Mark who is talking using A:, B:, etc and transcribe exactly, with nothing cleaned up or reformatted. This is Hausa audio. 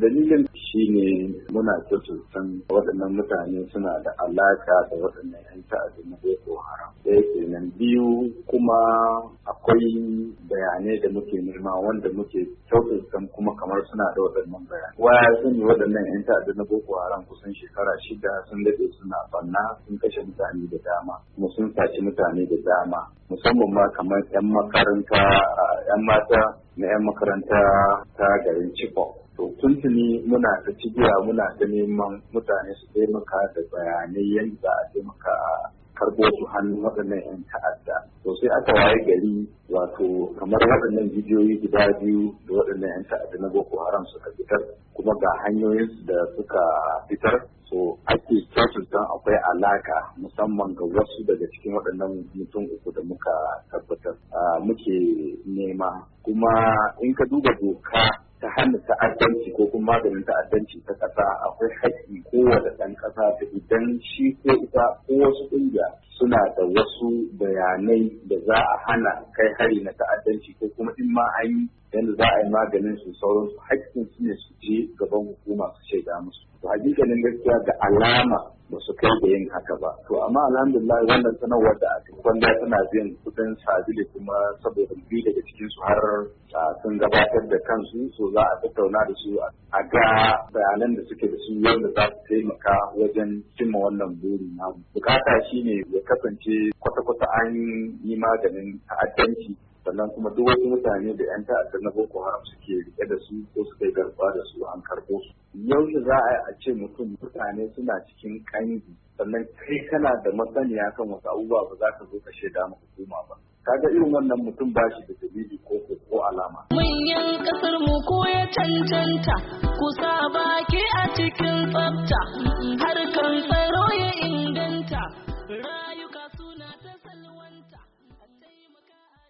A: dalilin shine muna san waɗannan mutane suna da alaka da waɗannan 'yan ta'adda na Boko Haram. Ɗaya kenan. Biyu kuma akwai bayanai da muke nema wanda muke san kuma kamar suna da waɗannan bayanai. Waya sani waɗannan 'yan ta'adda na Boko Haram kusan shekara shida sun daɗe suna banna, sun kashe mutane da dama, kuma sun saci mutane da dama, musamman ma kamar 'yan makaranta 'yan mata na 'yan makaranta ta garin Chibok. To tuntuni muna ta cibiya muna ta neman mutane su taimaka da bayanai yadda za a taimaka karɓo su hannun waɗannan 'yan ta'adda. To sai aka waye gari wato kamar waɗannan bidiyoyi guda biyu da waɗannan 'yan ta'adda na Boko Haram suka fitar, kuma ga hanyoyin da suka fitar. So ake kyautata akwai alaka musamman ga wasu daga cikin waɗannan mutum uku da muka tabbatar muke nema. Kuma in ka duba doka ta hana ta'addanci ko kuma maganin ta'addanci ta ƙasa, akwai haƙƙi kowane ɗan ƙasa da idan shi ko ita ko wasu ƙungiya suna da wasu bayanai da za a hana kai hari na ta'addanci ko kuma in ma an yi yadda za a yi maganin su sauransu, haƙƙin su ne su je gaban hukuma su shaida musu. To hakikalin gaskiya ga alama ba su kai da yin haka ba. To amma alhamdulillah wannan sanarwar da aka kwanda tana biyan kudin sabili, kuma saboda biyu daga cikin su har sun gabatar da kansu, so za a tattauna da su a ga bayanan da suke da su wanda za su taimaka wajen cimma wannan buri na. Bukata shine ya kasance kwata-kwata an yi maganin ta'addanci, sannan kuma duk wasu mutane da 'yan ta'addar na Boko Haram suke rike da su ko suka yi garba da su an karɓo su. Yaushe za a yi a ce mutum mutane suna cikin kangi, sannan kai kana da masaniya kan wasu abubuwa ba za ka zo ka shaida ma hukuma ba. Kaga irin wannan mutum ba shi da dalili ko ko alama.
B: Manyan kasar mu ko ya cancanta kusa baki a cikin tsafta.